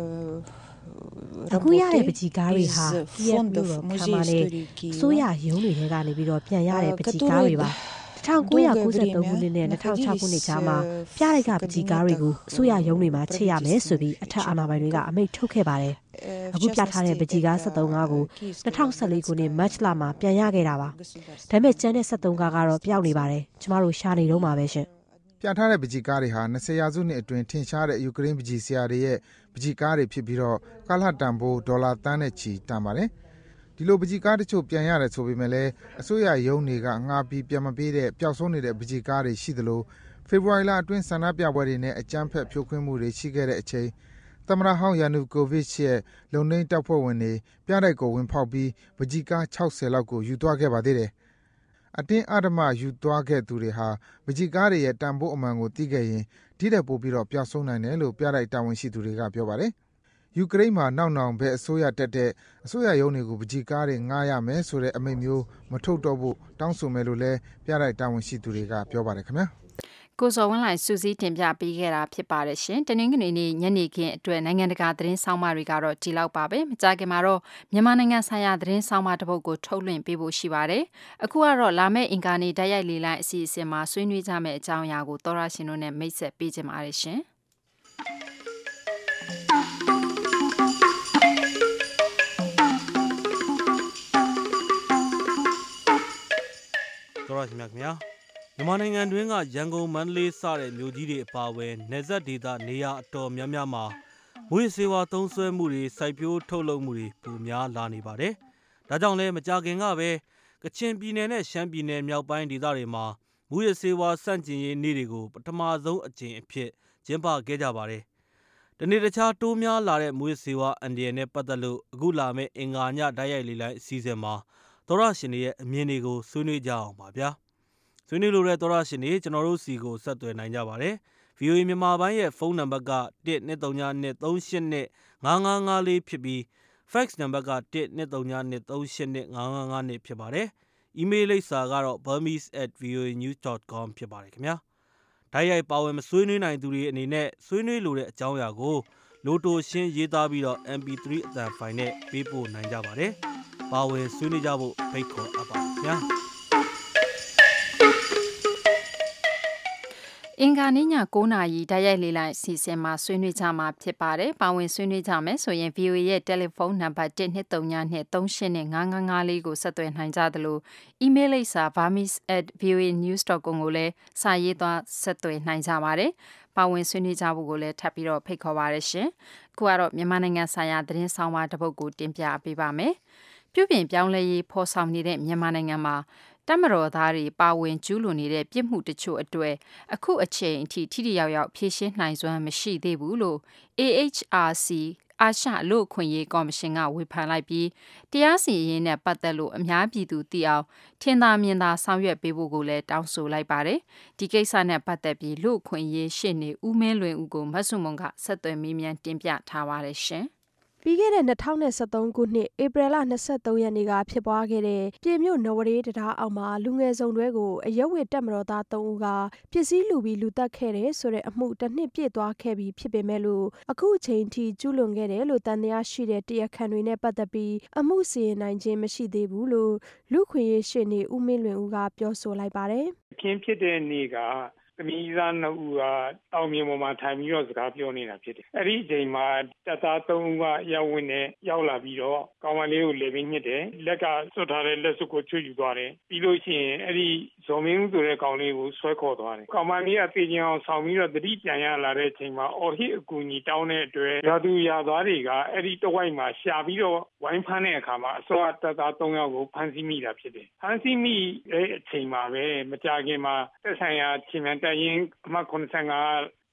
အခုရတဲ့ပကြီးကားတွေဟာфондов музея истории Киева အစိုးရရုံးတွေထဲကနေပြီးတော့ပြန်ရတဲ့ပကြီးကားတွေပါ1993ခုနှစ်နဲ့2006ခုနှစ်ကြားမှာပြလိုက်ကပကြီးကားတွေကိုအစိုးရရုံးတွေမှာချစ်ရမယ်ဆိုပြီးအထက်အာဏာပိုင်တွေကအမိန့်ထုတ်ခဲ့ပါတယ်အခုပြထားတဲ့ပကြီးကား73ကားကို2014ခုနှစ်မတ်လမှာပြန်ရခဲ့တာပါဒါပေမဲ့ကျန်တဲ့73ကားကတော့ပျောက်နေပါတယ်ကျမတို့ရှာနေတော့မှာပဲရှင်ပြထားတဲ့ပကြီးကားတွေဟာ20ရာစုနှစ်အတွင်းထင်ရှားတဲ့ယူကရိန်းပကြီးဆရာတွေရဲ့ပကြီးကားတွေဖြစ်ပြီးတော့ကာလတန်ဖိုးဒေါ်လာတန်းနဲ့ချီတန်ပါတယ်ဒီလိုပကြီးကားတချို့ပြန်ရတယ်ဆိုပေမဲ့လည်းအစိုးရရုံးတွေကငှားပြီးပြန်မပေးတဲ့ပျောက်ဆုံးနေတဲ့ပကြီးကားတွေရှိသလိုဖေဖော်ဝါရီလအတွင်းဆန္ဒပြပွဲတွေနဲ့အကြမ်းဖက်ဖြိုခွင်းမှုတွေရှိခဲ့တဲ့အချိန်သမ္မတဟောင်းယာနူကိုဗစ်ရဲ့လုံနှိမ်းတပ်ဖွဲ့ဝင်တွေပြတိုက်ကိုဝင်ဖောက်ပြီးပကြီးကား60လောက်ကိုယူသွားခဲ့ပါသေးတယ်အတင်းအဓမ္မယူသွားခဲ့သူတွေဟာပကြီးကားတွေရဲ့တန်ဖိုးအမှန်ကိုသိခဲ့ရင်ဒီတဲ့ပို့ပြီးတော့ပျောက်ဆုံးနိုင်တယ်လို့ပြတိုက်တာဝန်ရှိသူတွေကပြောပါတယ်ယူကရိန်းမှာနောက်နောင်ဘဲအစိုးရတက်တဲ့အစိုးရရုံးတွေကိုပကြီးကားတွေငှားရမယ်ဆိုတဲ့အမိန့်မျိုးမထုတ်တော့ဘူးတောင်းဆိုမယ်လို့လည်းပြတိုက်တာဝန်ရှိသူတွေကပြောပါတယ်ခင်ဗျာကိုစောဝင်းလိုက်စူးစီးတင်ပြပေးခဲ့တာဖြစ်ပါတယ်ရှင်တနင်္ဂနွေနေ့ညနေခင်းအတွက်နိုင်ငံတကာသတင်းဆောင်မတွေကတော့ဒီလောက်ပါပဲမကြခင်မှာတော့မြန်မာနိုင်ငံဆိုင်ရာသတင်းဆောင်မတစ်ပုဒ်ကိုထုတ်လွှင့်ပေးဖို့ရှိပါတယ်အခုကတော့လာမယ့်အင်္ဂါနေ့တိုက်ရိုက်လေလိုင်းအစီအစဉ်မှာဆွေးနွေးကြမယ့်အကြောင်းအရာကိုသောရရှင်တို့နဲ့မိတ်ဆက်ပေးကြပါရရှင်သောရရှင်များခင်ဗျာမြန်မာနိုင်ငံတွင်းကရန်ကုန်မန္တလေးစတဲ့မြို့ကြီးတွေအပါအဝင်နယ်စပ်ဒေသနေရာအတော်များများမှာမွေးစေဝါသုံးစွဲမှုတွေစိုက်ပျိုးထုတ်လုပ်မှုတွေပိုများလာနေပါတယ်။ဒါကြောင့်လည်းမကြာခင်ကပဲကချင်ပြည်နယ်နဲ့ရှမ်းပြည်နယ်မြောက်ပိုင်းဒေသတွေမှာမွေးစေဝါစန့်ကျင်ရေးနေ့တွေကိုပထမဆုံးအကြိမ်အဖြစ်ကျင်းပခဲ့ကြပါတယ်။တနေ့တခြားတိုးများလာတဲ့မွေးစေဝါအန္တရာယ်နဲ့ပတ်သက်လို့အခုလာမယ့်အင်္ဂါညတိုက်ရိုက်လေလိုင်းအစီအစဉ်မှာသောရရှင်တွေရဲ့အမြင်တွေကိုဆွေးနွေးကြအောင်ပါဗျာဆွေးနွေးလိုတဲ့သောရရှင်တွေကျွန်တော်တို့စီကိုဆက်သွယ်နိုင်ကြပါတယ် VOA မြန်မာပိုင်းရဲ့ဖုန်းနံပါတ်က12393825554ဖြစ်ပြီး fax နံပါတ်က12393825555ဖြစ်ပါတယ်။ email လိပ်စာကတော့ burmese@voanews.com ဖြစ်ပါတယ်ခင်ဗျာတိုက်ရိုက်ပါဝင်မဆွေးနွေးနိုင်သူတွေအနေနဲ့ဆွေးနွေးလိုတဲ့အကြောင်းအရာကိုလိုတိုရှင်းရေးသားပြီးတော့ MP3 အသံဖိုင်နဲ့ပေးပို့နိုင်ကြပါတယ်ပါဝင်ဆွေးနွေးကြဖို့ဖိတ်ခေါ်အပ်ပါတယ်ခင်ဗျာအင်္ဂါနေ့ည9:00နာရီတိုက်ရိုက်လေလိုင်းအစီအစဉ်မှာဆွေးနွေးကြမှာဖြစ်ပါတယ်။ပါဝင်ဆွေးနွေးကြမယ်ဆိုရင် VOA ရဲ့တယ်လီဖုန်းနံပါတ်12393855554ကိုဆက်သွယ်နိုင်ကြသလို email လိပ်စာ burmese@voanews.com ကိုလည်းစာရေးသွားဆက်သွယ်နိုင်ကြပါတယ်။ပါဝင်ဆွေးနွေးကြဖို့ကိုလည်းထပ်ပြီးတော့ဖိတ်ခေါ်ပါရရှင်။အခုကတော့မြန်မာနိုင်ငံဆိုင်ရာသတင်းဆောင်မတစ်ပုဒ်ကိုတင်ပြပေးပါမယ်။ပြုပြင်ပြောင်းလဲရေးဖော်ဆောင်နေတဲ့မြန်မာနိုင်ငံမှာတမတော်သားတွေပါဝင်ကျူးလွန်နေတဲ့ပြစ်မှုတချို့အတွက်အခုအချိန်အထိထိထိရောက်ရောက်ဖြေရှင်းနိုင်စွမ်းမရှိသေးဘူးလို့ AHRC အာရှလူ့အခွင့်အရေးကော်မရှင်ကဝေဖန်လိုက်ပြီးတရားစီရင်ရေးနဲ့ပတ်သက်လို့အများပြည်သူသိအောင်ထင်သာမြင်သာဆောင်ရွက်ပေးဖို့ကိုလည်းတောင်းဆိုလိုက်ပါတယ်။ဒီကိစ္စနဲ့ပတ်သက်ပြီးလူ့အခွင့်အရေးရှေ့နေဦးမင်းလွင်ဦးကိုမဆုမွန်ကဆက်သွယ်မေးမြန်းတင်ပြထားပါတယ်ရှင်။ပြီးခဲ့တဲ့2023ခုနှစ်ဧပြီလ23ရက်နေ့ကဖြစ်ပွားခဲ့တဲ့ပြည်မြို့နဝရေးတရားအောက်မှာလူငယ်စုံတွဲကိုအရက်ဝတ်တပ်မတော်သား3ဦးကပစ္စည်းလူပြီးလူတက်ခဲ့တယ်ဆိုတဲ့အမှုတစ်နှစ်ပြည့်သွားခဲ့ပြီဖြစ်ပေမဲ့လို့အခုအချိန်ထိကျူးလွန်ခဲ့တယ်လို့တန်တရားရှိတဲ့တရားခံတွေနဲ့ပတ်သက်ပြီးအမှုစီရင်နိုင်ခြင်းမရှိသေးဘူးလို့လူခွင့်ရေးရှေ့နေဦးမင်းလွင်ဦးကပြောဆိုလိုက်ပါတယ်။အခင်းဖြစ်တဲ့နေ့ကသမီးသား2ဦးကတောင်မြင်ပေါ်မှာထိုင်ပြီးတော့စကားပြောနေတာဖြစ်တယ်။အဲ့ဒီအချိန်မှာတပ်သား3ဦးကရောက်ဝင်နဲ့ရောက်လာပြီးတော့ကောင်မလေးကိုလေပင်ညှစ်တယ်။လက်ကစွတ်ထားတဲ့လက်စွပ်ကိုချွတ်ယူသွားတယ်။ပြီးလို့ရှိရင်အဲ့ဒီဇော်မင်းဦးဆိုတဲ့ကောင်လေးကိုဆွဲခေါ်သွားတယ်။ကောင်မလေးကတေချင်အောင်ဆောင်ပြီးတော့တတိပြန်ရလာတဲ့အချိန်မှာအော်ဟစ်အကူအညီတောင်းတဲ့အတွက်ရာသူရာသားတွေကအဲ့ဒီတဝိုက်မှာရှာပြီးတော့ဝိုင်းဖမ်းတဲ့အခါမှာအစောတပ်သား3ယောက်ကိုဖမ်းဆီးမိတာဖြစ်တယ်။ဖမ်းဆီးမိတဲ့အချိန်မှာပဲမကြာခင်မှာသက်ဆိုင်ရာချင်းမြန်တပ်ရင်းအမှတ်85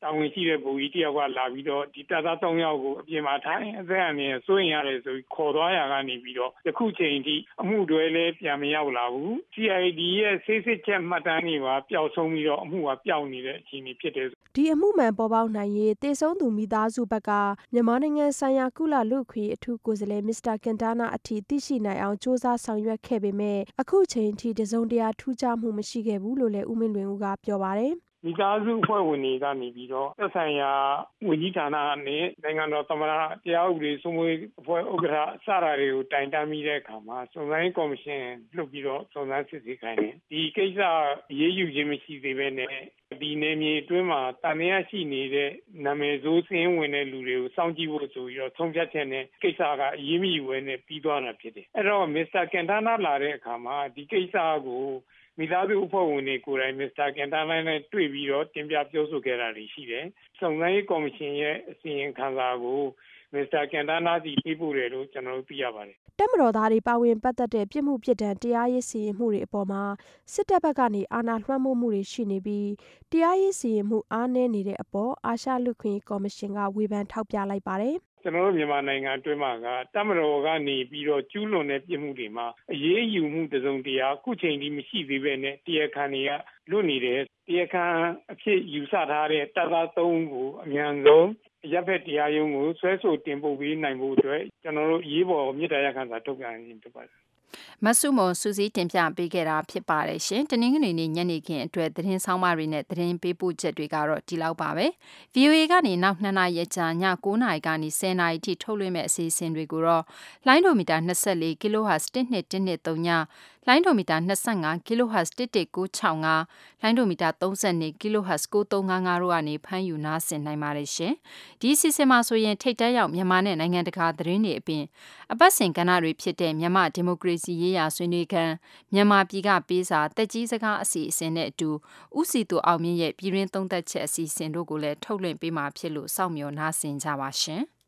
တာဝန်ရှိတဲ့ဗိုလ်ကြီးတယောက်ကလာပြီးတော့ဒီတပ်သား3ယောက်ကိုအပြင်မှာထိုင်အသက်အန္တရာယ်စိုးရင်ရတယ်ဆိုပြီးခေါ်သွားရကနေပြီးတော့ယခုချိန်ထိအမှုတွေလည်းပြန်မရောက်လာဘူး CID ရဲ့ဆေးစစ်ချက်မှတ်တမ်းတွေပါပျောက်ဆုံးပြီးတော့အမှုကပျောက်နေတဲ့အခြေအနေဖြစ်တယ်ဒီအမှုမှန်ပေါ်ပေါက်နိုင်ရေးတေဆုံးသူမိသားစုဘက်ကမြန်မာနိုင်ငံဆိုင်ရာကုလလူ့ခွင့်အထူးကိုယ်စားလှယ်မစ္စတာကင်တာနာအထိသိရှိနိုင်အောင်စ조사ဆောင်ရွက်ခဲ့ပေမဲ့အခုချိန်ထိတစုံတရာထူးခြားမှုမရှိခဲ့ဘူးလို့လည်းဦးမင်းလွင်ဦးကပြောပါတယ်မိသားစုအဖွဲ့ဝင်တွေကနေပြီးတော့သက်ဆိုင်ရာဝန်ကြီးဌာနနဲ့နိုင်ငံတော်သမ္မတတရားဥပဒေစိုးမိုးအဖွဲ့ဥက္ကဋ္ဌစတာတွေကိုတိုင်တန်းပြီးတဲ့အခါမှာစုံစမ်းရေးကော်မရှင်လွှတ်ပြီးတော့စုံစမ်းစစ်ဆေးခိုင်းတယ်ဒီကိစ္စရေးယူခြင်းမရှိသေးဘဲနဲ့ဒီနယ်မြေအတွင်းမှာတန်မြတ်ရှိနေတဲ့နာမည်ဆိုးစင်းဝင်တဲ့လူတွေကိုစောင့်ကြည့်ဖို့ဆိုပြီးတော့ဆုံးဖြတ်ချက်နဲ့ကိစ္စကအရေးမကြီးဝဲနဲ့ပြီးသွားတာဖြစ်တယ်အဲ့တော့မစ္စတာကန်တာနာလာတဲ့အခါမှာဒီကိစ္စကိုမိသားစုအဖွဲ့ဝင်တွေကိုယ်တိုင်မစ္စတာကန်တာနာနဲ့တွေ့ပြီးတော့တင်ပြပြောဆိုခဲ့တာတွေရှိတယ်။စုံစမ်းရေးကော်မရှင်ရဲ့အစီရင်ခံစာကိုမစ္စတာကန်တာနာစီပေးပို့တယ်လို့ကျွန်တော်တို့သိရပါတယ်။တပ်မတော်သားတွေပါဝင်ပတ်သက်တဲ့ပြစ်မှုပြစ်ဒဏ်တရားရေးစီရင်မှုတွေအပေါ်မှာစစ်တပ်ဘက်ကနေအာဏာလွှမ်းမိုးမှုတွေရှိနေပြီးတရားရေးစီရင်မှုအားနည်းနေတဲ့အပေါ်အာရှလူ့ခွင့်ကော်မရှင်ကဝေဖန်ထောက်ပြလိုက်ပါတယ်။ကျွန်တော်တို့မြန်မာနိုင်ငံအတွင်းမှာကတပ်မတော်ကနေပြီးတော့ကျူးလွန်တဲ့ပြစ်မှုတွေမှာအရေးယူမှုတစုံတရာအခုချိန်ထိမရှိသေးပဲနဲ့တရားခံတွေကလွတ်နေတယ်တရားခံအဖြစ်ယူဆထားတဲ့တပ်သား3ဦးကိုအမြန်ဆုံးရပ်ဖက်တရားရုံးကိုဆွဲဆိုတင်ပို့ပေးနိုင်ဖို့အတွက်ကျွန်တော်တို့ရေးပေါ်မြစ်တရားခံစာထုတ်ပြန်ခြင်းဖြစ်ပါတယ်မဆုမွန်စူးစီးတင်ပြပေးခဲ့တာဖြစ်ပါတယ်ရှင်။တနင်္ဂနွေနေ့ညနေခင်းအတွက်သတင်းဆောင်မတွေနဲ့သတင်းပေးပို့ချက်တွေကတော့ဒီလောက်ပါပဲ။ VOA ကနေနောက်2နာရီကြာည9နာရီကနေ10နာရီထိထုတ်လွှင့်မဲ့အစီအစဉ်တွေကိုတော့လိုင်းဒိုမီတာ24 kHz 1213ညလိုင်းဒိုမီတာ25 kHz 11965လိုင်းဒိုမီတာ32 kHz 9355တို့ကနေဖမ်းယူနားဆင်နိုင်ပါတယ်ရှင်။ဒီအစီအစဉ်မှာဆိုရင်ထိတ်တဲရောက်မြန်မာနဲ့နိုင်ငံတကာသတင်းတွေအပြင်အပတ်စဉ်ကဏ္ဍတွေဖြစ်တဲ့မြန်မာဒီမိုကရေစီရေးရာဆွေးနွေးခန်းမြန်မာပြည်ကပေးစာတက်ကြီးစကားအစီအစဉ်နဲ့အတူဥစီတူအောင်မြင့်ရဲ့ပြည်တွင်းသုံးသက်ချက်အစီအစဉ်တို့ကိုလည်းထုတ်လွှင့်ပေးမှာဖြစ်လို့စောင့်မျှော်နားဆင်ကြပါရှင်။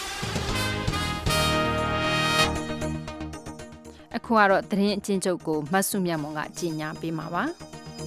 အခုကတော့သတင်းအကျဉ်းချုပ်ကိုမတ်စုမြတ်မွန်ကကြီးညာပေးမှာပါ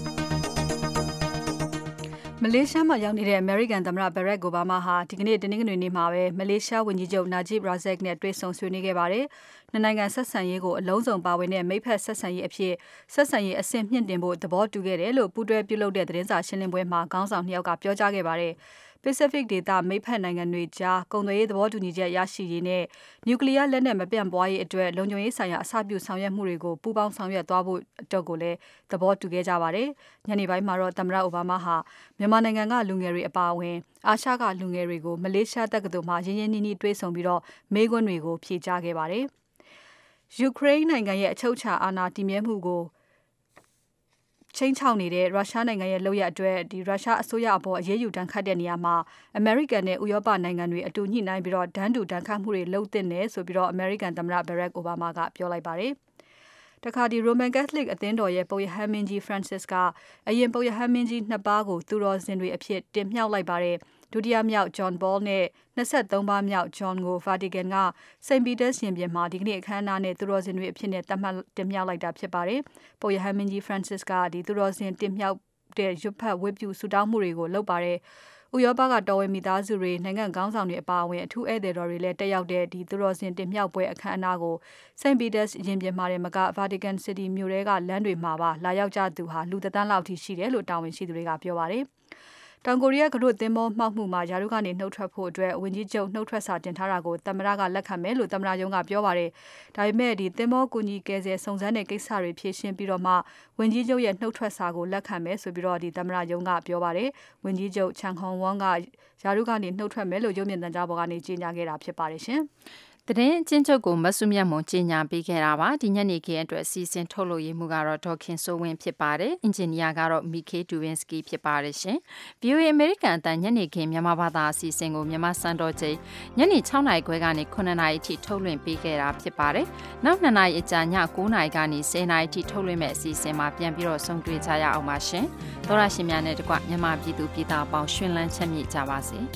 မလေးရှားမှာရောက်နေတဲ့ American သမ္မတ Barack Obama ဟာဒီကနေ့တနင်္ဂနွေနေ့မှာပဲမလေးရှားဝန်ကြီးချုပ် Najib Razak နဲ့တွေ့ဆုံဆွေးနွေးခဲ့ပါတယ်။နှစ်နိုင်ငံဆက်ဆံရေးကိုအလုံးစုံပါဝင်တဲ့မိတ်ဖက်ဆက်ဆံရေးအဖြစ်ဆက်ဆံရေးအဆင့်မြင့်တင်ဖို့သဘောတူခဲ့တယ်လို့ပူးတွဲပြုလုပ်တဲ့သတင်းစာရှင်းလင်းပွဲမှာခေါင်းဆောင်2ယောက်ကပြောကြားခဲ့ပါတယ်။ Pacific ဒေသမိတ်ဖက်နိုင်ငံတွေကြားကုန်သွယ်ရေးသဘောတူညီချက်ရရှိရေးနဲ့နျူကလ িয়ার လက်နက်မပြန့်ပွားရေးအတွက်လုံခြုံရေးဆိုင်ရာအစပြုဆောင်ရွက်မှုတွေကိုပူးပေါင်းဆောင်ရွက်သွားဖို့အတွက်ကိုလည်းသဘောတူခဲ့ကြပါတယ်။ညနေပိုင်းမှာတော့သမ္မတအိုဘားမားဟာမြန်မာနိုင်ငံကလူငယ်တွေအပါအဝင်အာရှကလူငယ်တွေကိုမလေးရှားတက္ကသိုလ်မှာရင်းရင်းနှီးနှီးတွေ့ဆုံပြီးတော့မေးခွန်းတွေကိုဖြေကြားခဲ့ပါတယ်။ယူကရိန်းနိုင်ငံရဲ့အချုပ်အခြာအာဏာတည်မြဲမှုကိုချင်းချောင်းနေတဲ့ရုရှားနိုင်ငံရဲ့လုပ်ရအတွက်ဒီရုရှားအစိုးရအပေါ်အရေးယူတန်းခတ်တဲ့နေရာမှာအမေရိကန်နဲ့ဥရောပနိုင်ငံတွေအတူညှိနှိုင်းပြီးတော့ဒန်းတူတန်းခတ်မှုတွေလုပ်သင့်တယ်ဆိုပြီးတော့အမေရိကန်သမ္မတ Barack Obama ကပြောလိုက်ပါတယ်။တခါဒီ Roman Catholic အသင်းတော်ရဲ့ပုပ်ရဟန်းမင်းကြီး Francis ကအရင်ပုပ်ရဟန်းမင်းကြီး2ပါးကိုသူတော်စင်တွေအဖြစ်တင်မြှောက်လိုက်ပါတယ်။ဒုတိယမြောက် John Paul နဲ့23ပါးမြောက် John ကို Vatican က St. Peter ရှင်ပြင်မှာဒီကနေ့အခမ်းအနားနဲ့သူတော်စင်တွေအဖြစ်နဲ့တင်မြှောက်လိုက်တာဖြစ်ပါတယ်။ပုပ်ရဟန်းမင်းကြီး Francis ကဒီသူတော်စင်တင်မြှောက်တဲ့ရွတ်ဖတ်ဝတ်ပြုဆုတောင်းမှုတွေကိုလုပ်ပါတယ်။ဥရောပကတော်ဝင်မိသားစုတွေနိုင်ငံခေါင်းဆောင်တွေအပါအဝင်အထူးဧည့်သည်တော်တွေလည်းတက်ရောက်တဲ့ဒီသူတော်စင်တင်မြှောက်ပွဲအခမ်းအနားကို St. Peter's ရင်ပြင်မှာတဲ့မက Vatican City မြို့ထဲကလမ်းတွေမှာပါလာရောက်ကြသူဟာလူသန်းလောက်ထိရှိတယ်လို့တာဝန်ရှိသူတွေကပြောပါတယ်။တောင်ကိုရီးယားကတို့သင်္ဘောမှောက်မှုမှာယာရုကနေနှုတ်ထွက်ဖို့အတွက်ဝန်ကြီးချုပ်နှုတ်ထွက်စာတင်ထားတာကိုသမ္မတကလက်ခံမယ်လို့သမ္မတရုံးကပြောပါတယ်။ဒါပေမဲ့ဒီသင်္ဘောကူညီကယ်ဆယ်စုံစမ်းတဲ့ကိစ္စတွေဖြေရှင်းပြီးတော့မှဝန်ကြီးချုပ်ရဲ့နှုတ်ထွက်စာကိုလက်ခံမယ်ဆိုပြီးတော့ဒီသမ္မတရုံးကပြောပါတယ်။ဝန်ကြီးချုပ်ချန်ခွန်ဝမ်ကယာရုကနေနှုတ်ထွက်မယ်လို့ရုပ်မြင်သံကြားပေါ်ကနေကြေညာခဲ့တာဖြစ်ပါတယ်ရှင်။သတင်းအချင်းချုပ်ကိုမဆုမြတ်မွန်ကြီးညာပေးခဲ့တာပါဒီညနေခင်းအတွက်စီစဉ်ထုတ်လို့ရမှုကတော့ဒေါခင်စိုးဝင်းဖြစ်ပါတယ်အင်ဂျင်နီယာကတော့မီကေဒူဝင်းစကီဖြစ်ပါတယ်ရှင် VOA American အတန်ညနေခင်းမြန်မာဘာသာအစီအစဉ်ကိုမြန်မာစံတော်ချိန်ညနေ6နာရီခွဲကနေ9နာရီထိထုတ်လွှင့်ပေးခဲ့တာဖြစ်ပါတယ်နောက်2နာရီအကြာည9နာရီကနေ10နာရီထိထုတ်လွှင့်မဲ့အစီအစဉ်မှာပြန်ပြီးတော့ဆုံတွေ့ကြရအောင်ပါရှင်သောရရှင်များနဲ့တကွမြန်မာပြည်သူပြည်သားအပေါင်းရှင်လန်းချမ်းမြေ့ကြပါစေ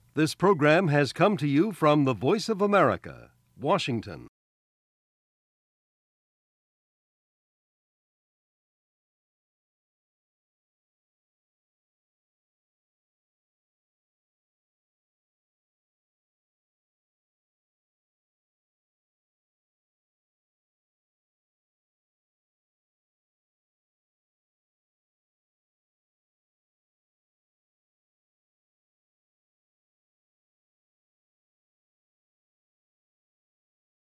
This program has come to you from the Voice of America, Washington.